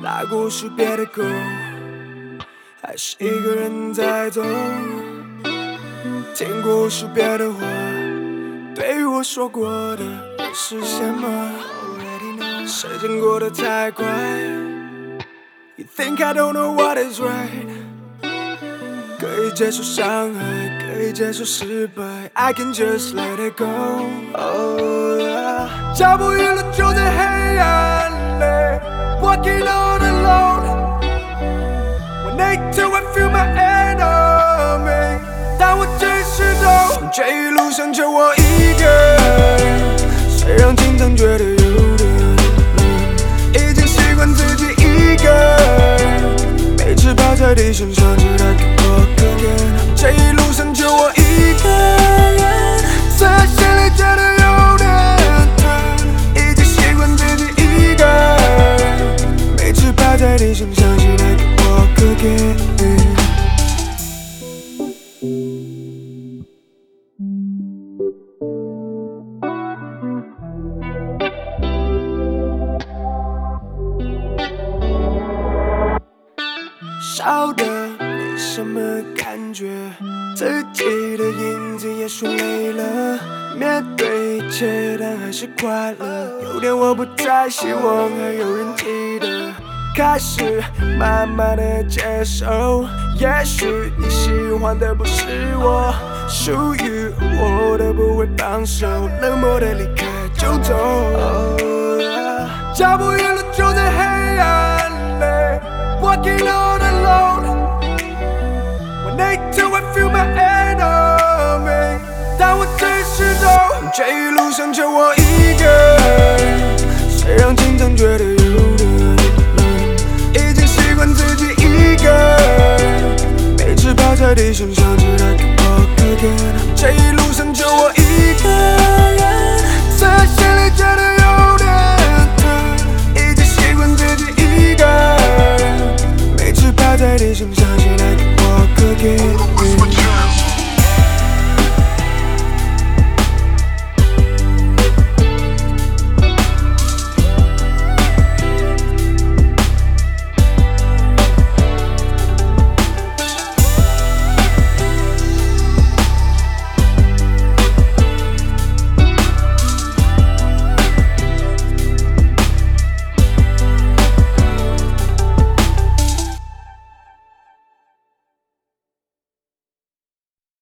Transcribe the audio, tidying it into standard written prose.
拉过识别的沟，还是一个人在走。听过识别的话，对于我说过的会实现吗？时间过得太快 ，You think I don't know what is right？ 可以接受伤害，可以接受失败 ，I can just let it go。Oh yeah， 脚步远了就在黑暗里 ，Walking all alone。When I do I feel my enemy， 但我只是懂，这一路上就我一个人。虽然经常觉得有点累，已经习惯自己一个人，每次趴在地上想起来给我个脸。这一路上就我一个人，虽然心里觉得有点疼，已经习惯自己一个人，每次趴在地上想起来给我个脸。少的没什么感觉，自己的影子也说累了，面对一切但还是快乐。有点我不再希望还有人记得，开始慢慢的接受。也许你喜欢的不是我，属于我的不会放手，冷漠的离开就走。Oh yeah， 脚步远了就在黑暗里 ，Walking all alone。When I do I feel my enemy， 但我只是懂，这一路上就我一个人。虽然经常觉得有点累，已经习惯自己一个人，每次趴在地上。